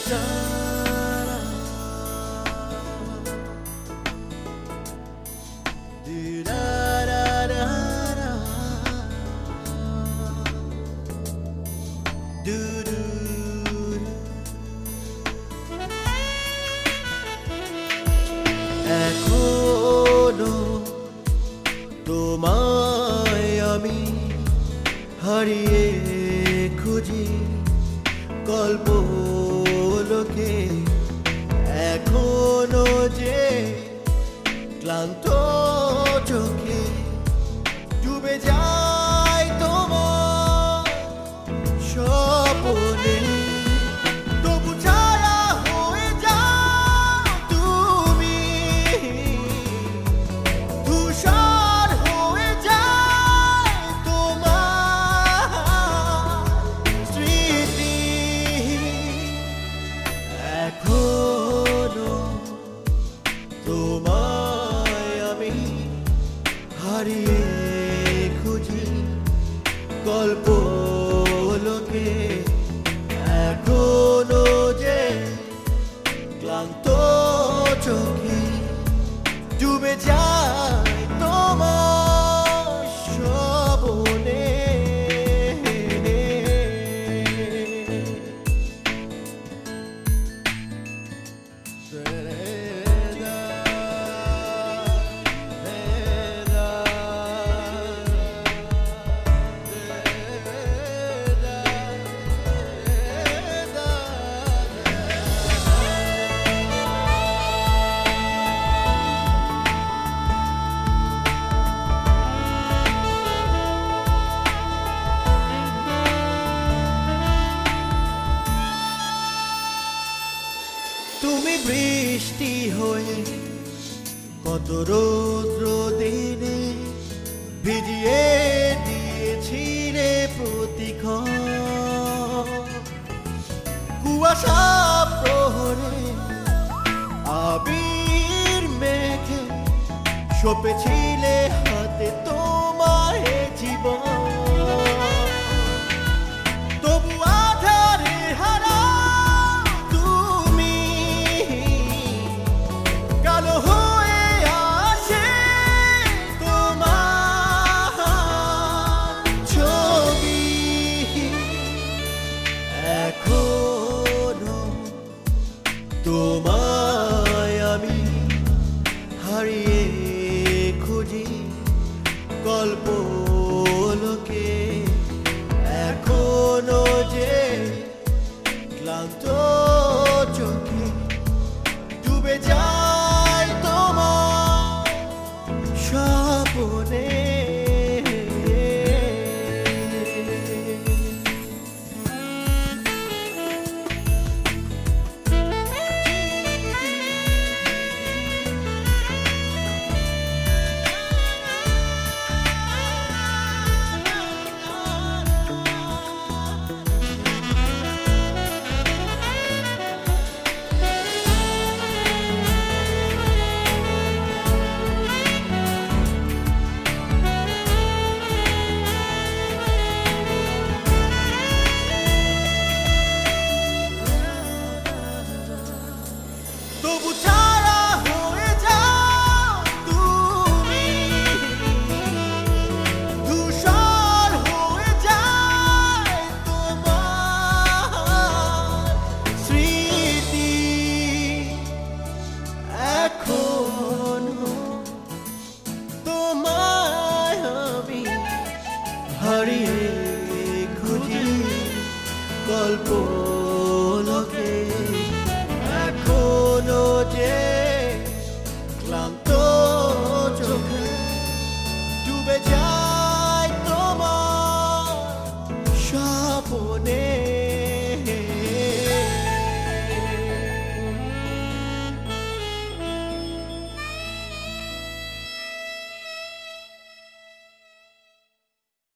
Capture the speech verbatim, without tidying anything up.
এখনো তোমায় আমি হারিয়ে খুঁজি কল্পলোকে, এখনো যে ক্লান্ত চোখে ডুবে যায় তোমার স্বপ্নে। তবু ছায়া হয়ে যাও তুমি, তুষার হয়ে যায় তোমার স্মৃতি। এখনো তোমায় আমি হারিয়ে খুঁজি কল্পলোকে, এখনো যে ক্লান্ত চোখে ডুবে যায় তোমার স্বপ্নে। তুমি বৃষ্টি হয়ে কত রৌদ্র দিনে ভিজিয়ে দিয়েছিলে প্রতিক্ষণ, কুয়াশা প্রহরে আবির মেঘে সঁপেছিলে হাতে তোমার জীবন। তবু আধারে হারা তুমি কালো হয়ে আসে তোমার ছবি। এখনো তোমায় আমি হারিয়ে খুঁজি কল্পলোকে, এখনো যে ক্লান্ত চোখে ডুবে যায় তোমার স্বপ্নে। তবু ছায়া হয়ে যাও তুমি, তুষার হয়ে যায় তোমার স্মৃতি। এখনো তোমায় আমি হারিয়ে খুঁজি গল্প